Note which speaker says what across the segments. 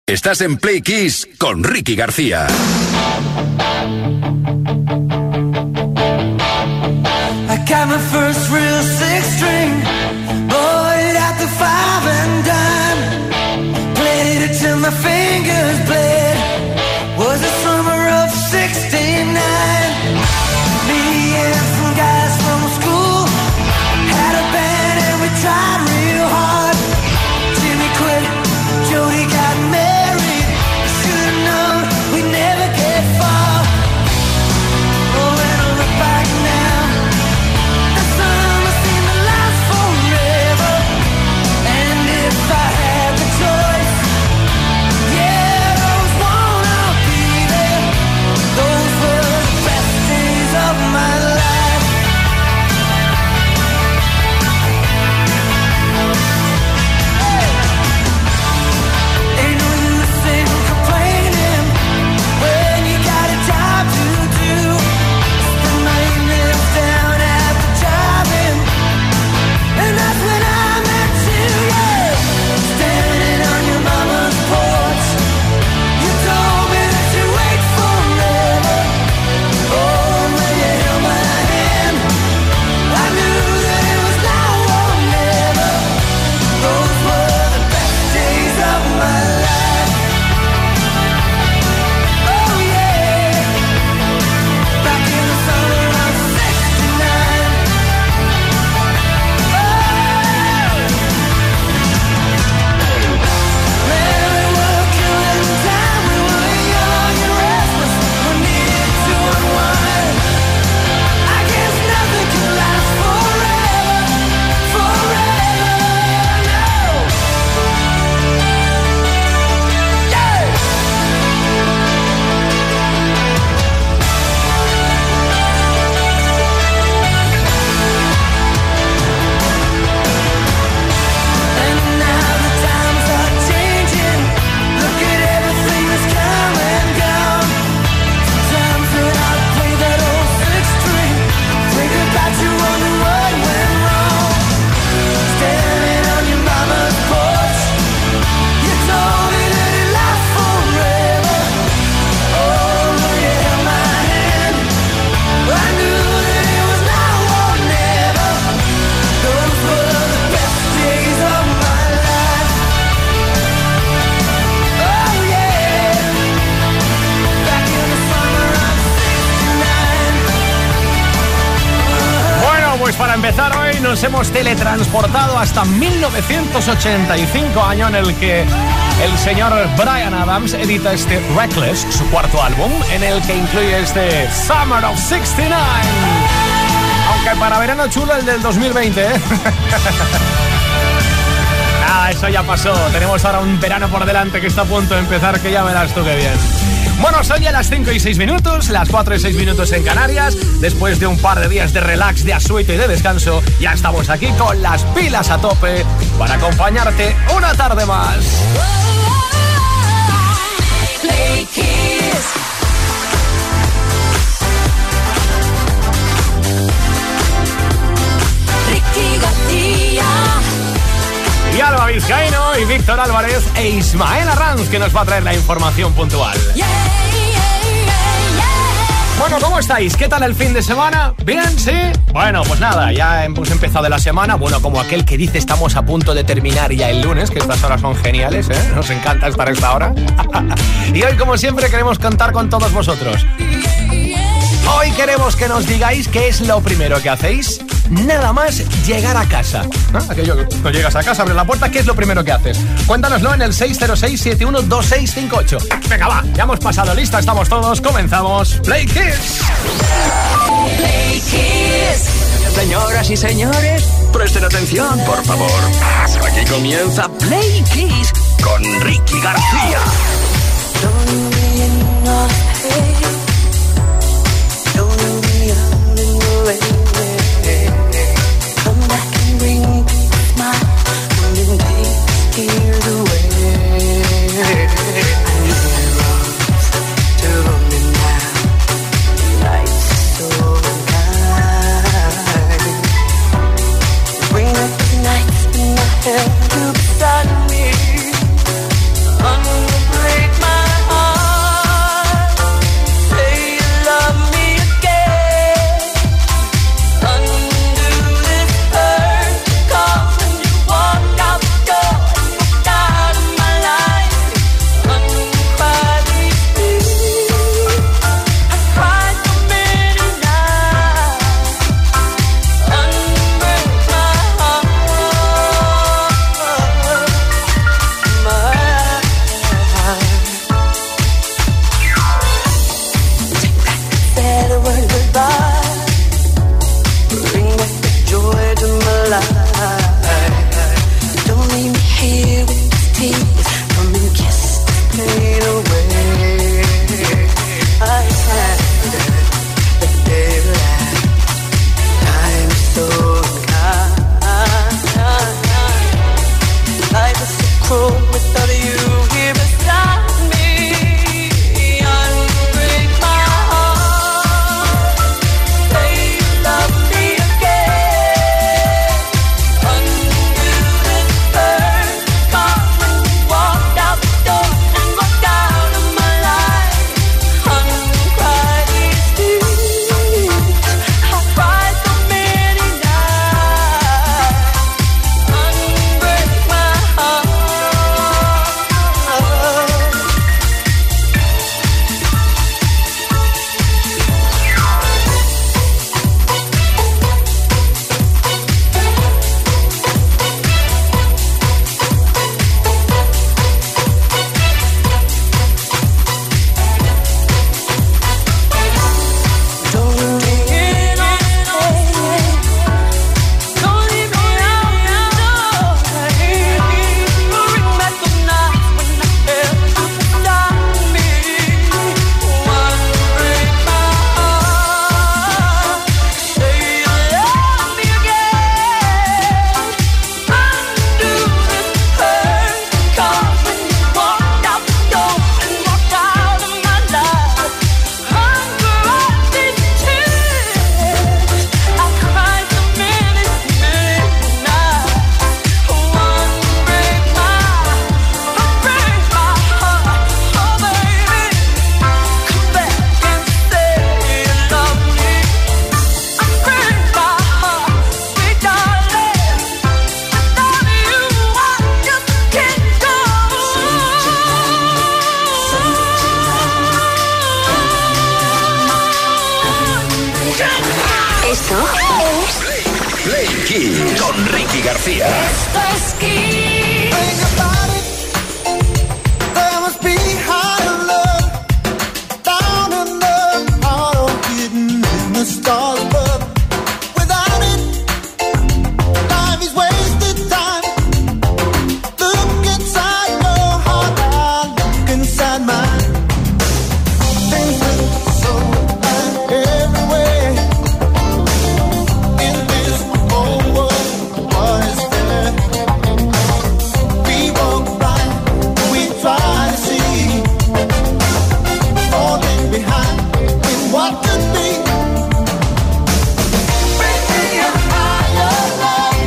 Speaker 1: Estás en Play Kiss con Ricky García.
Speaker 2: I got my first real six string, bought it at the five and dime. Played it till my fingers bled. Was the summer of '69. Me and some guys from school had a band and we tried real hard. Jimmy quit, Jody got married. Should've known we'd never get far. Oh, when I look back now, the summer seemed to last forever. And if I had the choice, yeah, those won't be there. Those were the best days of my life. Ain't no use in complaining when you got a job to do. Spend my evenings down at the drive-in, and that's when I met you, yeah. Standing on your mama's porch, you told me that you'd wait forever. Oh, when you held my hand, I knew that it was now or never. Those were the best days of my life. Oh yeah, back in the summer of '69. Man, we were killing time. We were young and restless. We needed to unwind. I guess nothing can last forever, forever, no. Yeah. And now the times are changing. Look at everything that's come and gone. Sometimes when I play that old six string, think about you, wonder what went wrong. Standing on your mama's porch, you told me that it lasts forever. Oh, when you held my hand, I knew that it was now or never. Those were the best days of my life. Oh yeah, back in the summer of '69.
Speaker 3: Bueno, pues para empezar hoy nos hemos teletransportado hasta 1985, año en el que el señor Bryan Adams edita este Reckless, su cuarto álbum, en el que incluye este Summer of '69. Aunque para verano chulo el del 2020, ¿eh? Ah, eso ya pasó. Tenemos ahora un verano por delante que está a punto de empezar, que ya verás tú qué bien. Bueno, son ya las 5 y 6 minutos, las 4 y 6 minutos en Canarias. Después de un par de días de relax, de asueto y de descanso, ya estamos aquí con las pilas a tope para acompañarte una tarde más.
Speaker 4: Play Kiss. Ricky García.
Speaker 3: Y Alba Vizcaíno y Víctor Álvarez e Ismael Arranz, que nos va a traer la información puntual.
Speaker 4: Yeah, yeah, yeah.
Speaker 3: Bueno, ¿cómo estáis? ¿Qué tal el fin de semana? ¿Bien? ¿Sí? Bueno, pues nada, ya hemos empezado la semana. Bueno, como aquel que dice estamos a punto de terminar ya el lunes, que estas horas son geniales, ¿eh? Nos encanta estar a esta hora. Y hoy, como siempre, queremos contar con todos vosotros. Hoy queremos que nos digáis qué es lo primero que hacéis nada más llegar a casa. ¿No? Aquello que no llegas a casa, abres la puerta, ¿qué es lo primero que haces? Cuéntanoslo en el 606-712658. Venga, va, ya hemos pasado lista, estamos todos, comenzamos Play Kiss.
Speaker 4: Play Kiss.
Speaker 5: Señoras y señores, presten atención, por favor. Aquí comienza Play Kiss con Ricky García.
Speaker 2: Nights in my head, you beside me.
Speaker 1: Kiss con Ricky García.
Speaker 4: Esto es Kiss.
Speaker 2: Think about it. There must be higher love down in the heart of hidden in the stars above. Without it, life is wasted time. Look inside your heart, I look inside mine. Things look so bad everywhere. In this whole world, what is there? We walk blind, we try to see. Falling behind in what could be. Bring me a higher love.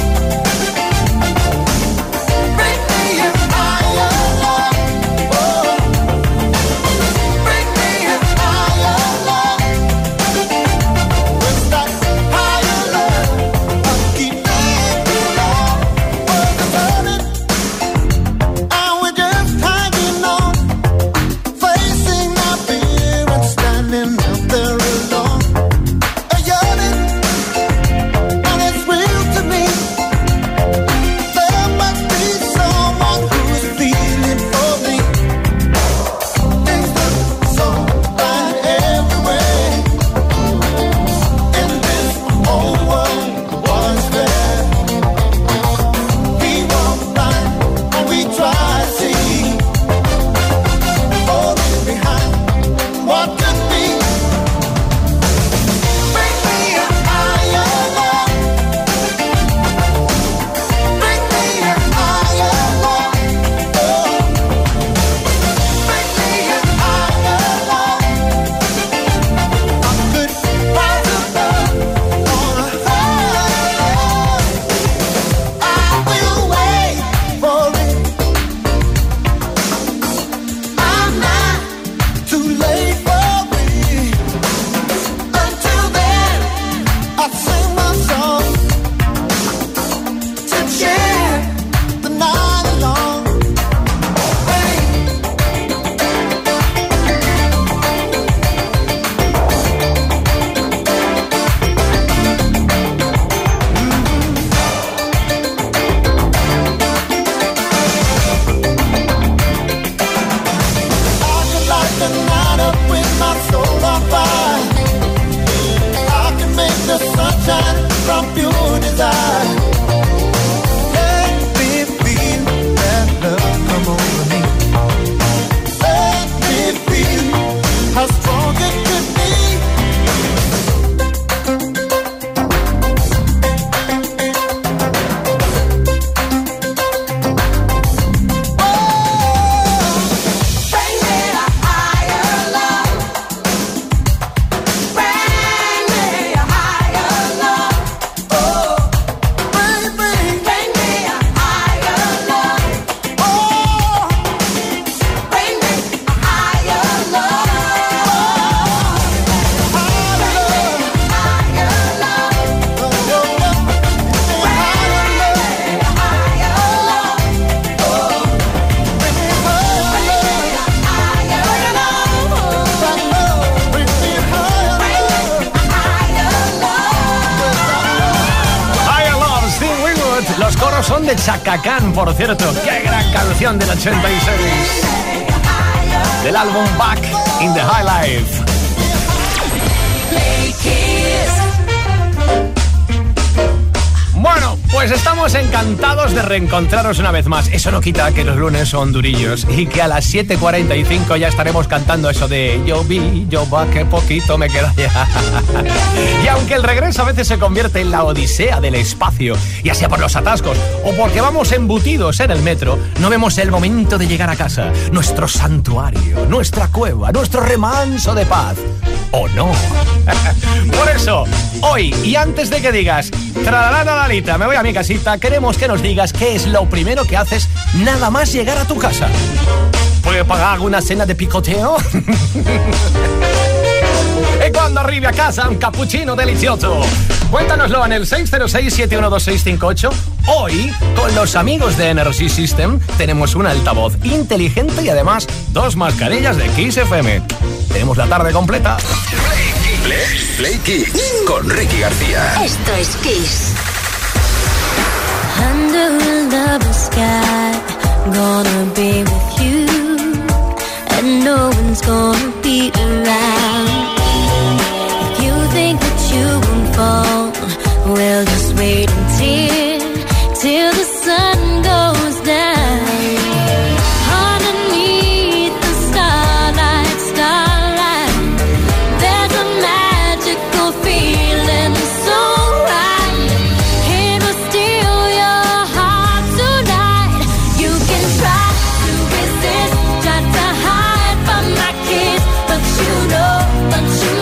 Speaker 2: Bring me a higher love. Oh. Bring me a higher love. What's that higher love? I'll keep making love. World is turning, and we're just hanging on. Facing our fear and standing out there alone. A yearning, and it's real to me. There must be someone who's feeling for me. Things look so bad everywhere. In this whole world, what's there? We walk blind, and we try to see. Falling behind, what could be? Bring me a higher love. Bring me a higher love. Oh. Bring me a higher love. I could rise above on a higher. I will wait for it. I'm not too late for me. Until then, I sing my song to share the night along. I could light the night up with my soul on fire. I can make the sunshine from pure desire. Let me feel that love come over me. Let me feel how strong it could be. Bring me a higher love. Bring me a higher love. Oh, bring me a higher love. Oh, bring me a higher love.
Speaker 3: Higher Love, Steve Winwood. Los coros son de Chaka Khan, por cierto. ¡Qué gran canción del 86! Del álbum Back in the High Life.
Speaker 4: Play Kiss.
Speaker 3: Bueno, pues estamos encantados de reencontraros una vez más. Eso no quita que los lunes son durillos y que a las 7:45 ya estaremos cantando eso de yo vi, yo va, que poquito me queda ya. Y aunque el regreso a veces se convierte en la odisea del espacio, ya sea por los atascos o porque vamos embutidos en el metro, no vemos el momento de llegar a casa, nuestro santuario, nuestra cueva, nuestro remanso de paz. ¿O no? Por eso, hoy, y antes de que digas tralalalita, me voy a mi casita, queremos que nos digas qué es lo primero que haces nada más llegar a tu casa. ¿Puedo pagar una cena de picoteo? Y cuando arribi a casa, un cappuccino delicioso. Cuéntanoslo en el 606-712-658. Hoy, con los amigos de Energy System, tenemos un altavoz inteligente y además 2 mascarillas de Kiss FM. Tenemos la tarde completa.
Speaker 1: Play Kiss con Ricky García.
Speaker 4: Esto es Kiss.
Speaker 6: under a lovely sky, gonna be with you, and no one's gonna be around. If you think that you won't fall, well, just wait till the sun goes down. Underneath the starlight, there's a magical feeling so right. It will steal your heart tonight. You can try to resist, try to hide from my kiss, but you know that you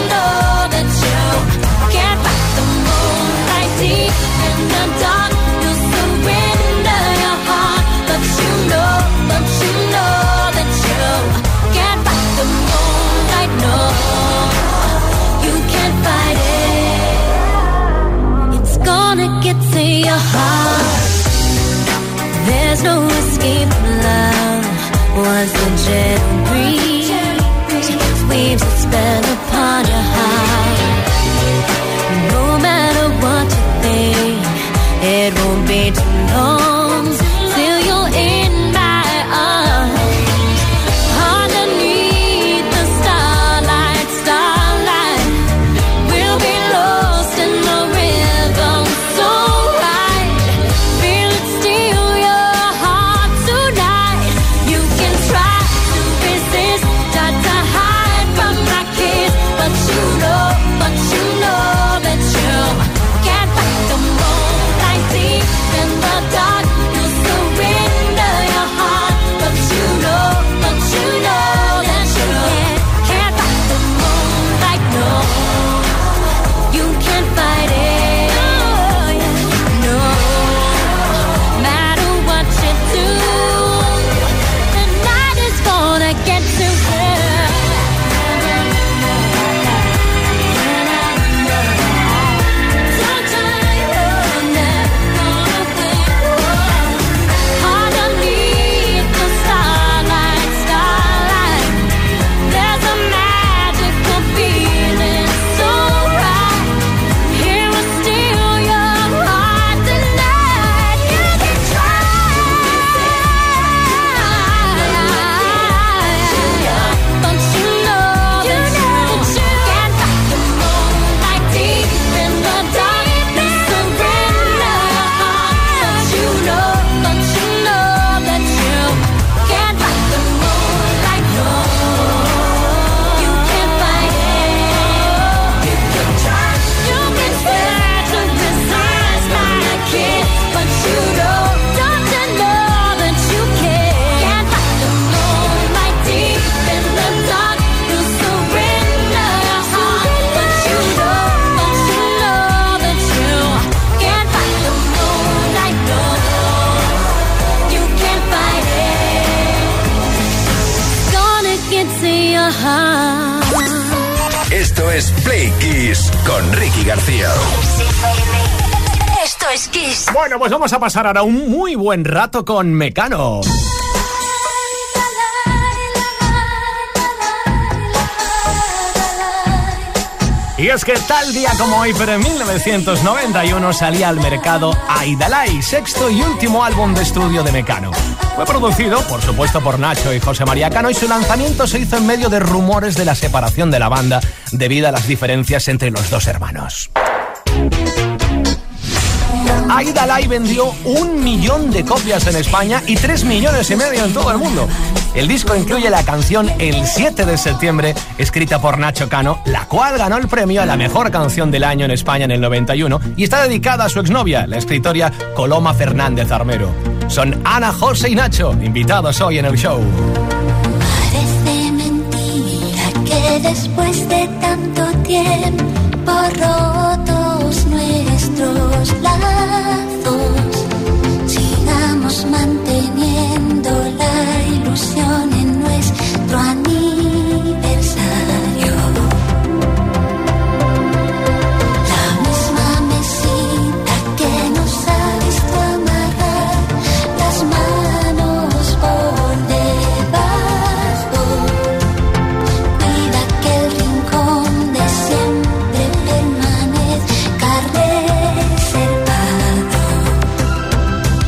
Speaker 6: can't fight the moonlight deep in the dark. You surrender your heart, but you know that you can't fight the moonlight. No, you can't fight it. It's gonna get to your heart. There's no escape from love. Once the gentle breeze weaves its spell upon your heart, no matter what you think, it won't be too long till you're in my arms. Underneath the starlight, we'll be lost in the rhythm so right. Feel it steal your heart tonight. You can try to resist, try to hide from my kiss, but you know that you can't fight the moonlight deep in the dark. You surrender your heart, but you know that you can't fight the moonlight. No, you can't fight it. No, matter what you do, the night is gonna get to you.
Speaker 1: Esto es Play Kiss con Ricky García.
Speaker 4: Esto es Kiss.
Speaker 3: Bueno, pues vamos a pasar ahora un muy buen rato con Mecano. Y es que tal día como hoy, pero en 1991 salía al mercado Aidalay, sexto y último álbum de estudio de Mecano. Fue producido, por supuesto, por Nacho y José María Cano, y su lanzamiento se hizo en medio de rumores de la separación de la banda debido a las diferencias entre los dos hermanos. Aidalay vendió 1 millón de copias en España y 3,5 millones en todo el mundo. El disco incluye la canción El 7 de septiembre, escrita por Nacho Cano, la cual ganó el premio a la mejor canción del año en España en el 91 y está dedicada a su exnovia, la escritora Coloma Fernández Armero. Son Ana, José y Nacho, invitados hoy en el show.
Speaker 6: Parece mentira que después de tanto tiempo rotos nuestros lazos, sigamos manteniendo la ilusión en nuestro aniversario. La misma mesita que nos ha visto amarrar las manos por debajo, cuida que el rincón de siempre permanezca reservado.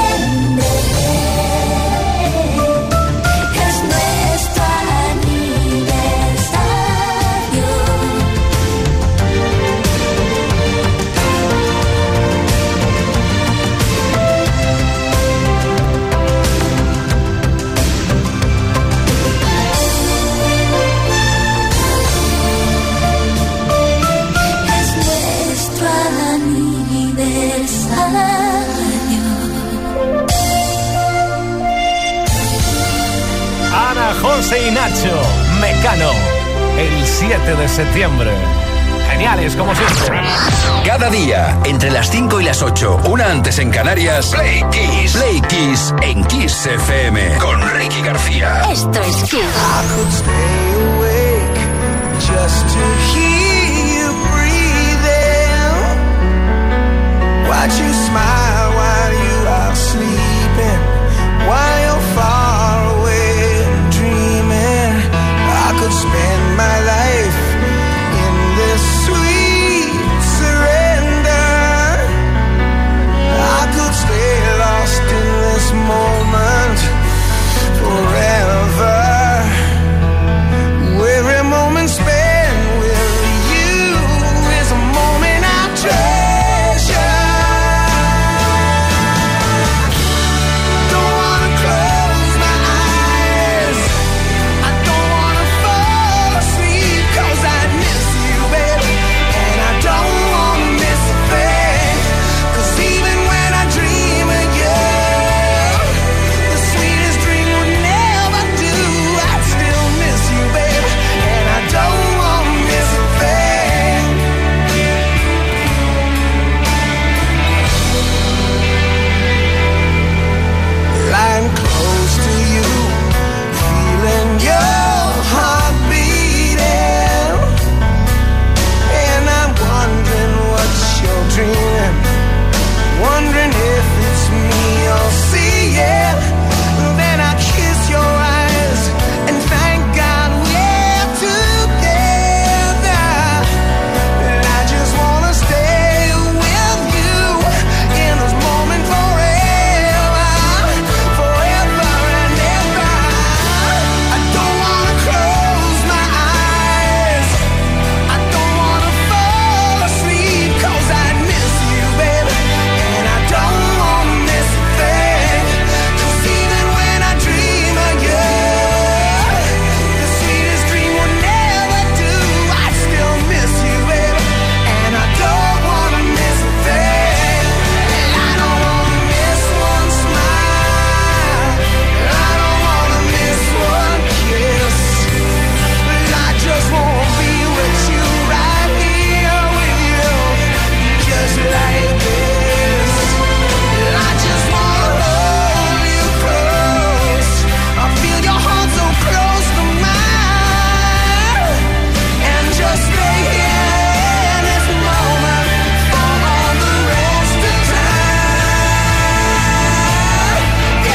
Speaker 3: José y Nacho, Mecano, el 7 de septiembre. Geniales, como siempre.
Speaker 1: Cada día, entre las 5 y las 8, una antes en Canarias, Play Kiss. Play Kiss en Kiss FM, con Ricky García.
Speaker 6: Esto es Kiss.
Speaker 2: I could stay awake just to hear you breathing. Watch you smile while you are sleeping, while you're far away and dreaming. I could spend my life in this sweet surrender. I could stay lost in this moment forever. Every moment spent with you is a moment I treasure. Don't wanna close my eyes, I don't wanna fall asleep, 'cause I miss you, baby, and I don't wanna miss a thing. 'Cause even when I dream of you, the sweetest dream would never do. I'd still miss you, baby, and I don't wanna miss a thing. Lying close to you, feeling your heart beating, and I'm wondering what you're dreaming, wondering if it's me you're seeing. Then I kiss your eyes and thank God we're together. And I just wanna stay with you in this moment forever, forever and ever. I don't wanna close my eyes, I don't wanna fall asleep, 'cause I miss you, baby, and I don't wanna miss a thing. 'Cause even when I dream of you, the sweetest dream will never do. I still miss you, baby, and I don't wanna miss a thing. I don't wanna miss one smile, I don't wanna miss one kiss. I just wanna be with you, right here with you, just like this. I just wanna hold you close, I feel your heart so close to mine, and just stay here in this moment for all the rest of time.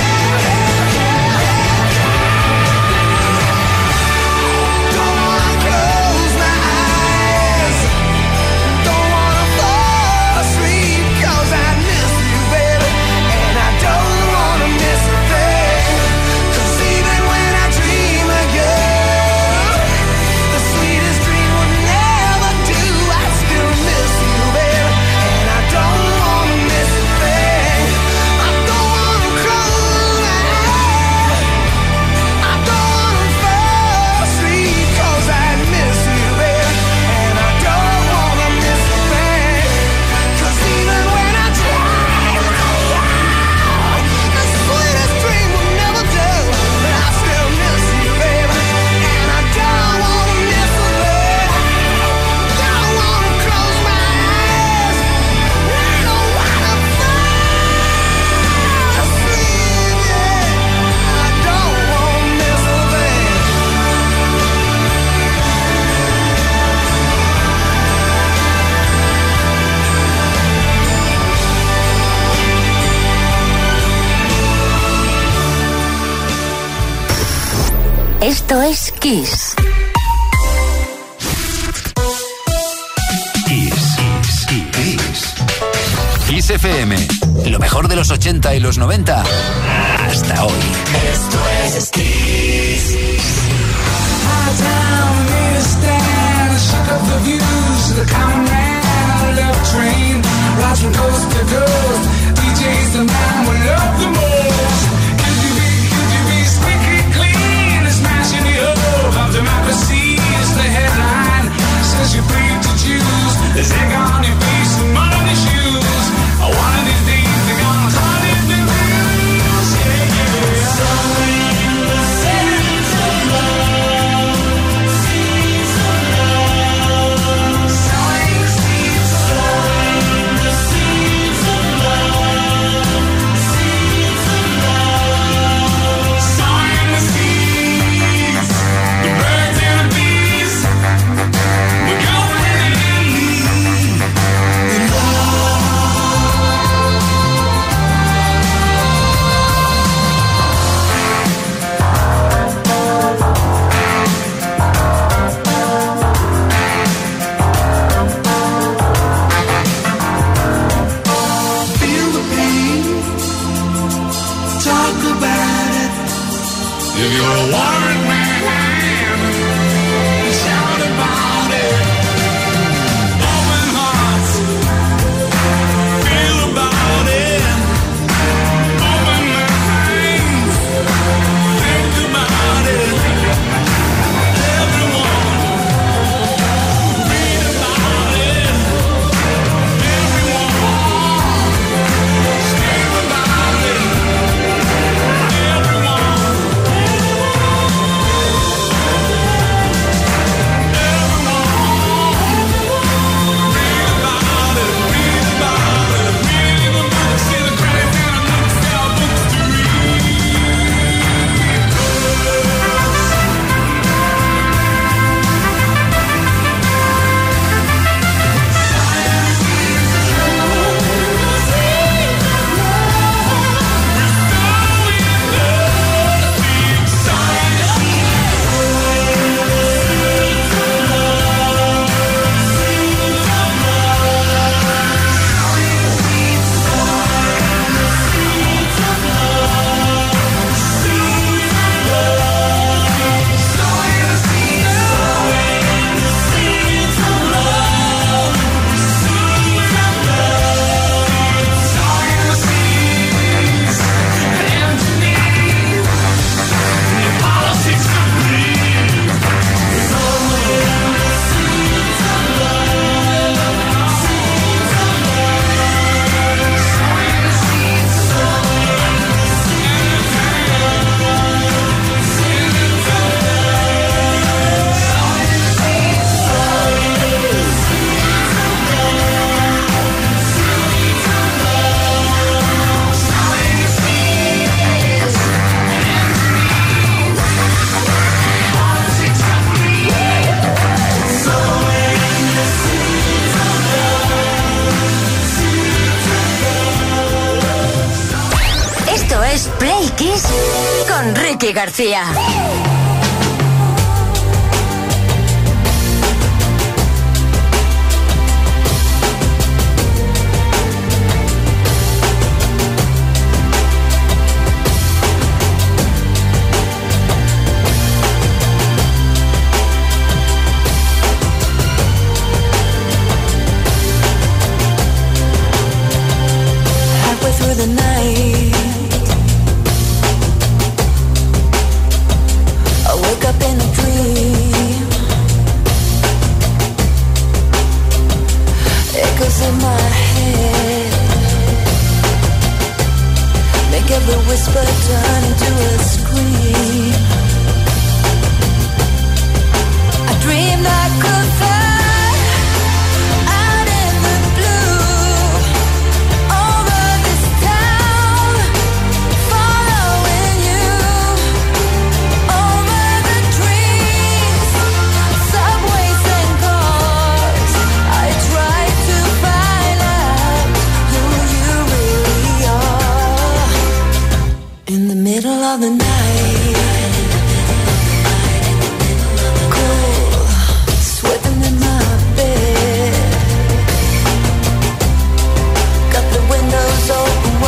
Speaker 2: Don't wanna close my eyes, don't wanna fall asleep, 'cause I miss you, baby, and I don't wanna miss a thing. 'Cause even when I dream of you, the sweetest dream would never do. I still miss you, baby, and I don't wanna miss a thing. I don't wanna close my eyes, I don't wanna fall asleep, 'cause I miss you, baby, and I don't wanna miss a thing. 'Cause even when I dream of you, the sweetest dream will never do. But I still miss you, baby, and I don't wanna miss a thing. Don't wanna close my eyes, I don't wanna fall asleep, yeah. I don't wanna miss a thing.
Speaker 6: Esto es Kiss.
Speaker 1: Kiss FM, Lo mejor de los 80 y los 90 hasta hoy.
Speaker 2: Esto es Kiss. High town, made a stand, shook up the views. The common man, left train, rides from coast to coast. DJ's the man we love the most. QTV, squeaky clean, smashing the hope of democracy is the headline. Says you're free to choose. There's egg on your face and mud on your shoes. One of these days they're gonna call it the news. Yeah, yeah. Sowing the seeds of love, seeds of love. Sowing seeds of love, seeds of love, seeds of love. Sowing the seeds, the birds and the bees. We're going in need. Feel the pain, talk about it. If you're a warrant man, shout about it. Open hearts, feel about it. Open minds, think about it. Everyone, read about it. Everyone, scream about it.
Speaker 7: Play Kiss con Ricky García.
Speaker 2: Halfway through the night, I wake up in a dream. Echoes in my head make every whisper turn into a scream. I dreamed I could fly out in the blue over this town, following you over the trees, subways and cars. I tried to find out who you really are. In the middle of the night, cool, sweating in my bed. Got the windows open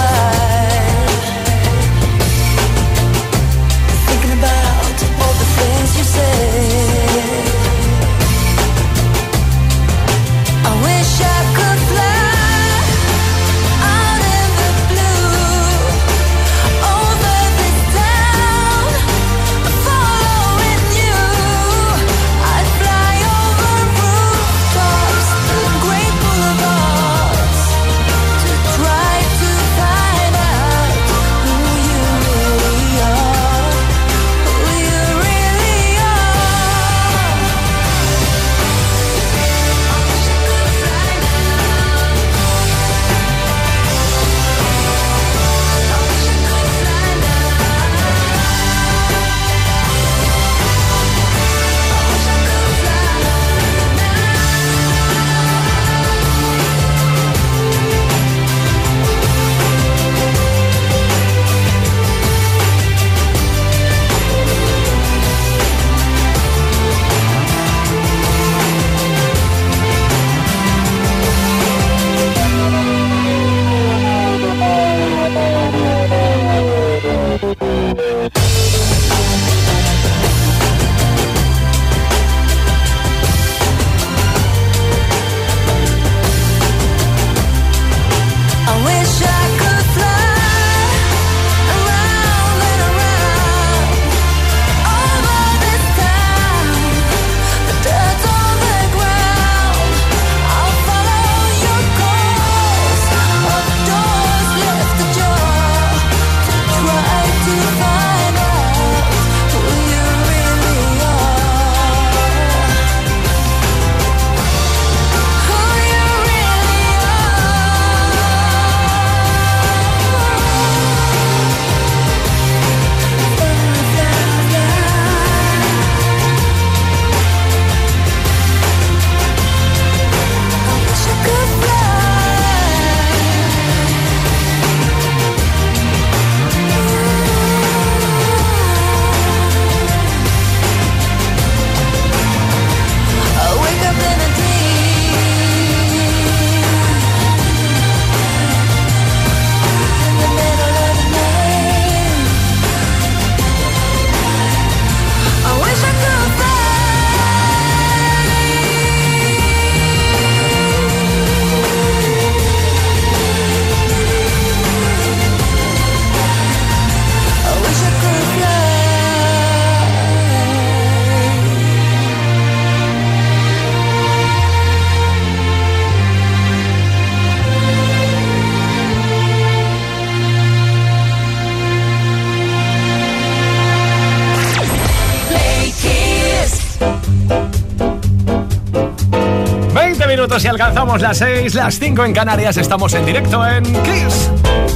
Speaker 3: minutos y alcanzamos las 6, las 5 en Canarias. Estamos en directo en Kiss.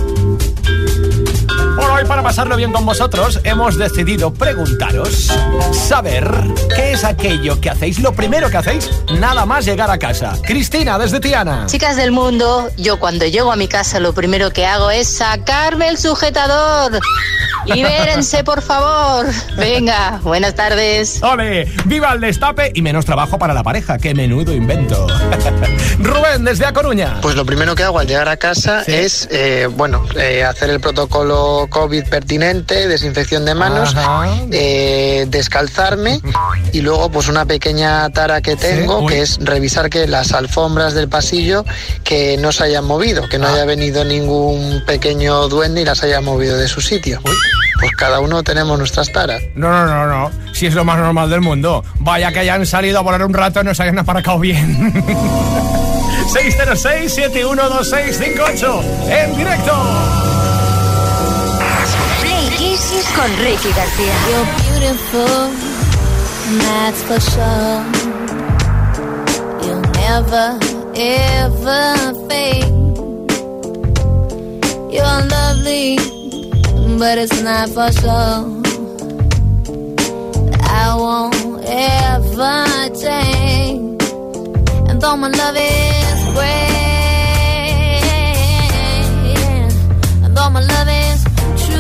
Speaker 3: Por hoy, para pasarlo bien con vosotros, hemos decidido preguntaros, saber qué es aquello que hacéis, lo primero que hacéis, nada más llegar a casa. Cristina, desde Tiana.
Speaker 8: Chicas del mundo, yo cuando llego a mi casa lo primero que hago es sacarme el sujetador. Libérense, por favor. Venga, buenas tardes.
Speaker 3: ¡Ole! ¡Viva el destape! Y menos trabajo para la pareja. ¡Qué menudo invento! Rubén, desde A Coruña.
Speaker 9: Pues lo primero que hago al llegar a casa es, hacer el protocolo COVID pertinente, desinfección de manos, descalzarme y luego pues una pequeña tara que tengo, que es revisar que las alfombras del pasillo que no se hayan movido, que no haya venido ningún pequeño duende y las haya movido de su sitio. Pues cada uno tenemos nuestras taras.
Speaker 3: No. Si es lo más normal del mundo. Vaya que hayan salido a volar un rato y no se hayan aparcado bien. 606-712658. En directo.
Speaker 7: Play Kiss con Ricky García.
Speaker 6: You're beautiful, that's for sure. You'll never, ever fade. You're lovely, but it's not for sure. I won't ever change. And though my love is great, and though my love is true,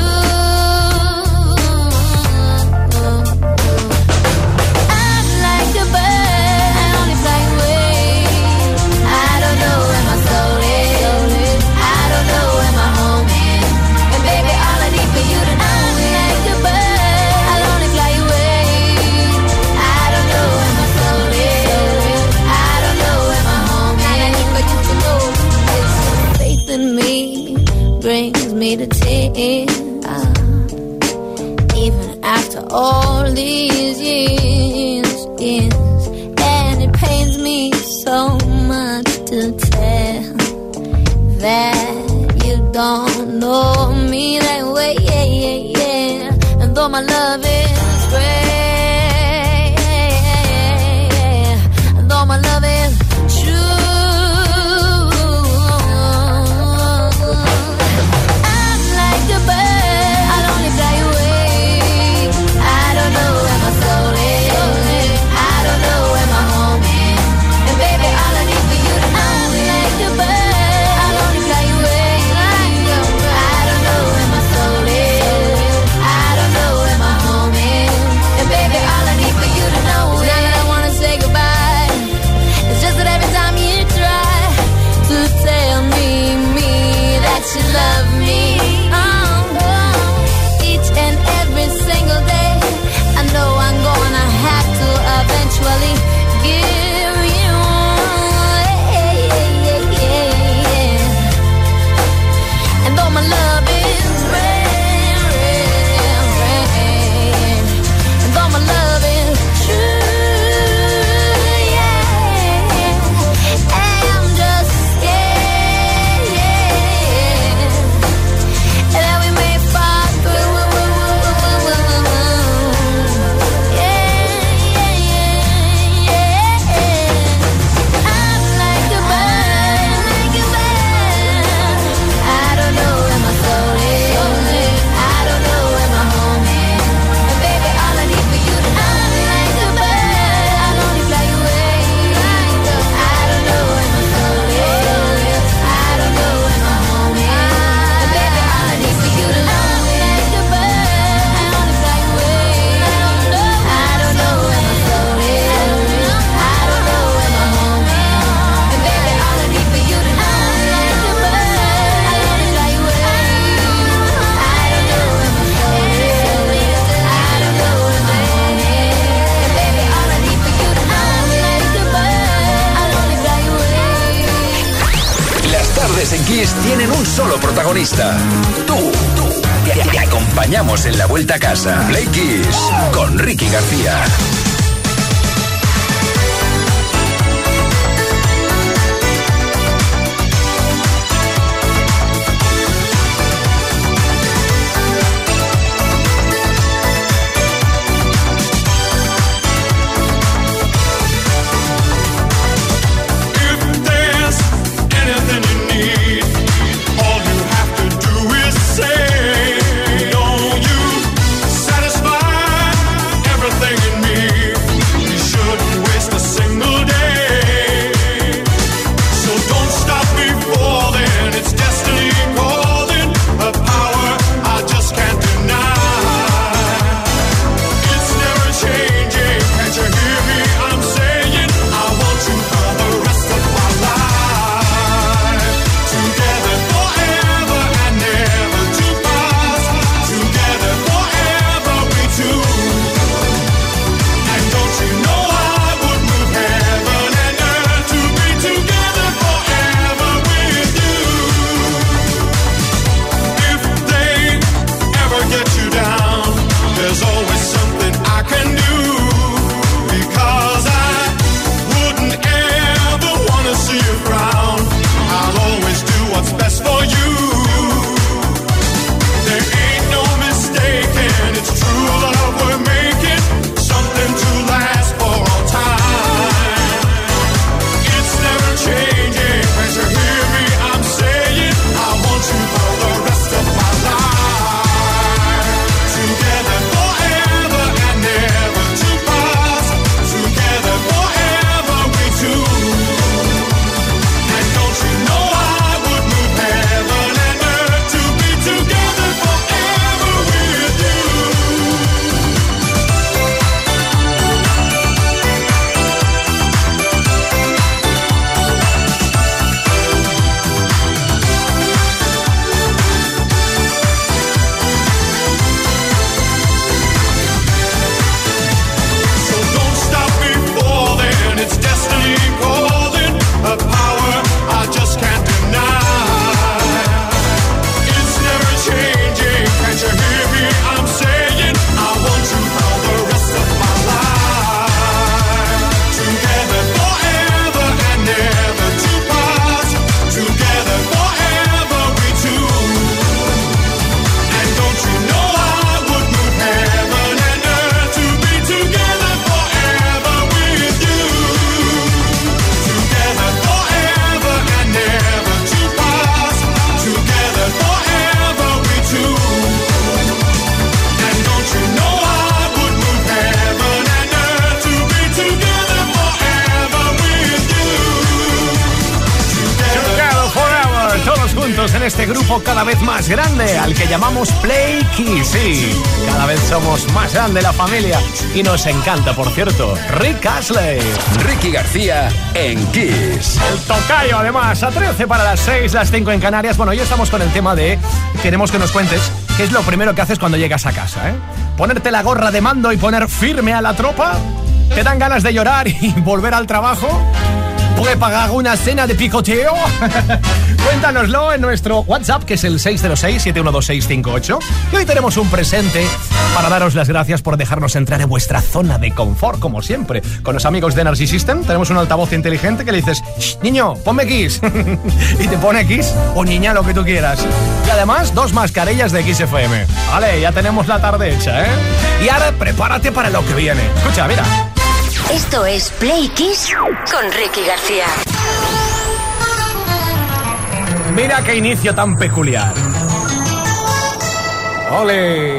Speaker 6: I'm like a bird, I only fly away. I don't know where my soul is, I don't know where my home is. And baby, all I need for you to know, I'm like a bird, I'll only fly away. I don't know where my soul is, I don't know where my home is. All I need for you to know is faith in me brings me to tears. Even after all these years, and it pains me so much to tell that you don't know me that way, and though my love is great, and though my love is true, I'm like a bird, I'll only fly away. I don't know where my soul is, I don't know where my home is. And baby, all I need for you to know, I'm like a bird, I'll only fly away. I don't know where my soul is, I don't know where my home is. And baby, all I need for you to know, now that I wanna say goodbye, it's just that every time you try to tell me that you love me, each and every single day, I know I'm gonna have to eventually give you, and though my love is rare, and though my love is true, I'm just scared that we may fall through. I'm like a bird, I don't know where my soul is, I don't know where my home is. And baby, all I need for you to know, I'm like a bird, I'll only fly away. I don't know where my soul is, I don't know where my home is. And baby, all I need for you to know, I'm like a bird, I'll only fly away. I don't know where my soul is, I don't know where my home is. And baby, all I need for you to know, I'm like a bird, I'll only fly away. I don't know where my soul is, I don't know where my home is. And baby, all I need for you to know, I'm like a bird, I'll only fly away.
Speaker 1: Las tardes en Kiss tienen un solo protagonista. Tú. Te acompañamos en la vuelta a casa. Play Kiss con Ricky García.
Speaker 2: If
Speaker 3: en este grupo cada vez más grande, al que llamamos Play Kiss. Sí, cada vez somos más grande la familia y nos encanta, por cierto, Rick Astley.
Speaker 1: Ricky García en Kiss.
Speaker 3: El tocayo, además, a 13 para las 6, las 5 en Canarias. Bueno, hoy estamos con el tema de... Queremos que nos cuentes qué es lo primero que haces cuando llegas a casa, ¿eh? ¿Ponerte la gorra de mando y poner firme a la tropa? ¿Te dan ganas de llorar y volver al trabajo? ¿Puede pagar una cena de picoteo? Cuéntanoslo en nuestro WhatsApp, que es el 606-712-658. Y hoy tenemos un presente para daros las gracias por dejarnos entrar en vuestra zona de confort, como siempre. Con los amigos de Energy System tenemos un altavoz inteligente que le dices: niño, ponme Kiss. Y te pone Kiss, o niña, lo que tú quieras. Y además, 2 mascarillas de Kiss FM. Vale, ya tenemos la tarde hecha, ¿eh? Y ahora prepárate para lo que viene. Escucha, mira.
Speaker 7: Esto es Play Kiss con Ricky García.
Speaker 3: Mira qué inicio tan peculiar. ¡Ole!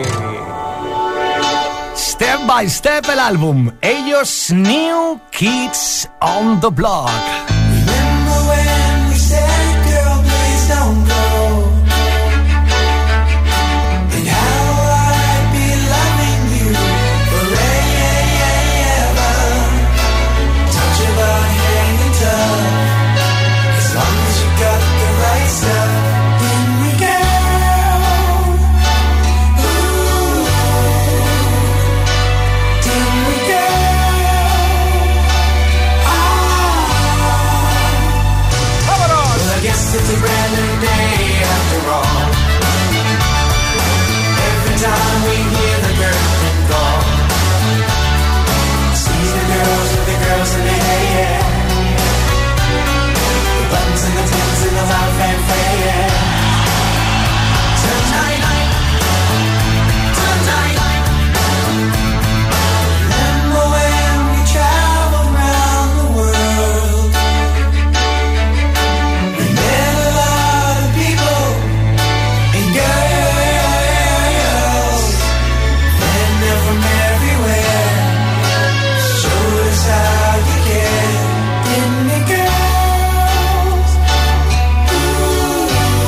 Speaker 3: Step by Step, el álbum. Ellos, New Kids on the Block.
Speaker 2: Remember when we said, girl, please don't go. And how I'd be loving you forever. Touch your body hanging tough. As long as you got the right stuff. Then we go. Ooh. Then we go. Well, I guess it's a brand new day after all. Every time we hear the curtain call, see the girls with the girls in their hair, the buttons and the tins and the loud fanfare. Tonight, remember when we traveled around the world? We met a lot of people and girls, and they're from everywhere. Showed us how you care, didn't it, girls? Ooh,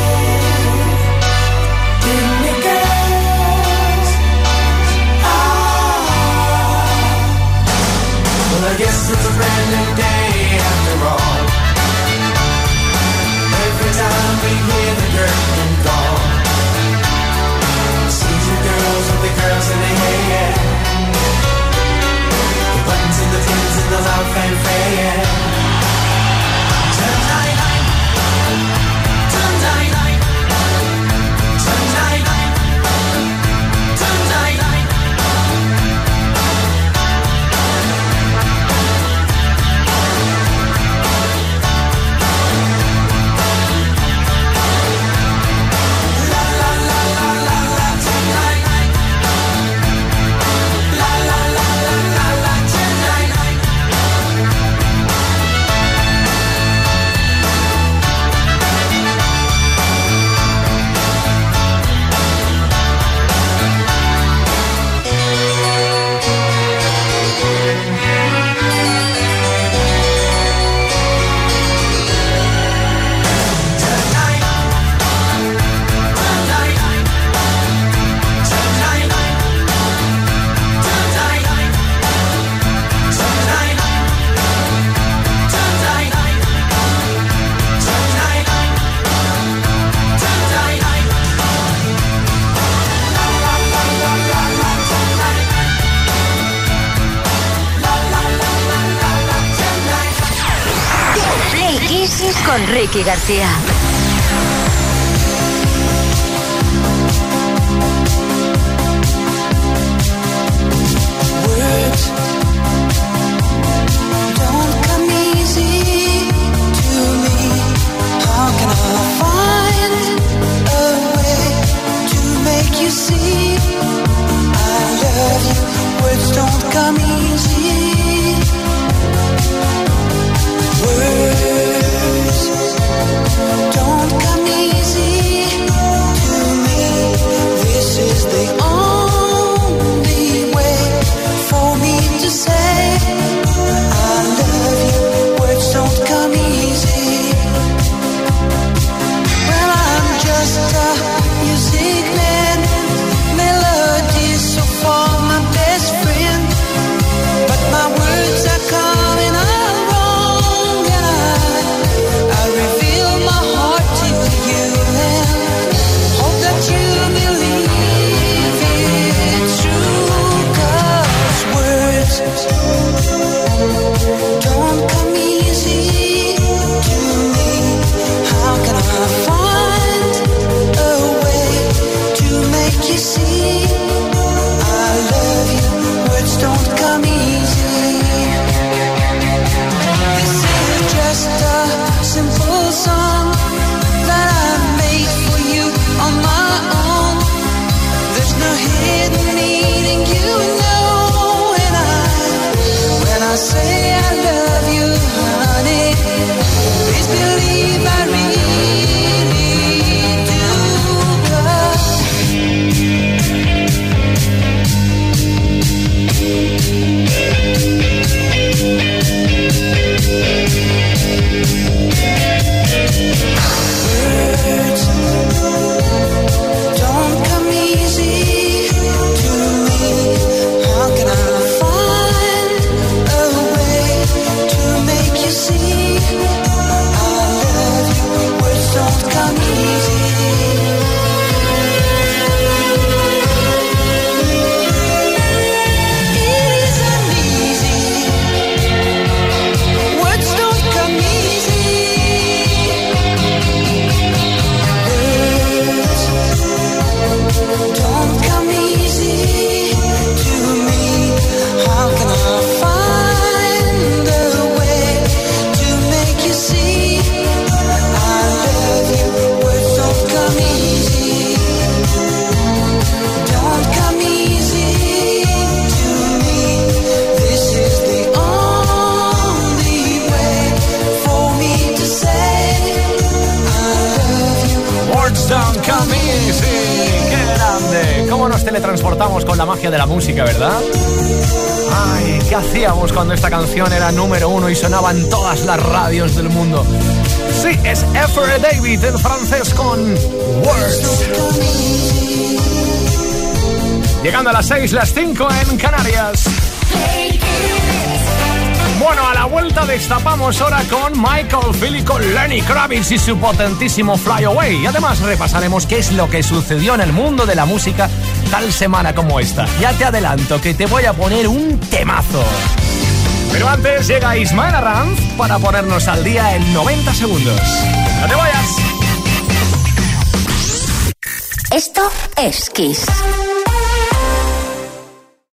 Speaker 2: didn't it, girls? Well, I guess it's a brand new day after all. Every time we hear the curtain call, see the girls with the girls in their hair, the buttons and the tins and the loud fanfare. Tonight,
Speaker 7: Play Kiss con Ricky García.
Speaker 2: Words don't come easy to me. How can I find a way to make you see I love you? Words don't come easy. Words a hidden meaning, you know. And when I say I love you, honey, please believe I really do. Words don't come easy to me. How can I find a way to make you see I love you? Words don't come easy. It isn't easy. Words don't come easy. Words don't come easy to me. How can I find a way to make you see I love you? Words don't come easy. Don't come easy to me. This is the only way for me to say I love you.
Speaker 3: Words don't come easy. ¡Qué grande! ¿Cómo nos teletransportamos con la magia de la música, verdad? Ay, ¿qué hacíamos cuando esta canción era número 1 y sonaba en todas las radios del mundo? Sí, es F.R. David, el francés, con Words. Llegando a las 6, las 5 en Canarias. Bueno, a la vuelta destapamos ahora con Michael Philly, con Lenny Kravitz y su potentísimo Fly Away. Y además repasaremos qué es lo que sucedió en el mundo de la música tal semana como esta. Ya te adelanto que te voy a poner un temazo. Pero antes llega Ismael Arranz para ponernos al día en 90 segundos. ¡No te vayas!
Speaker 7: Esto es Kiss.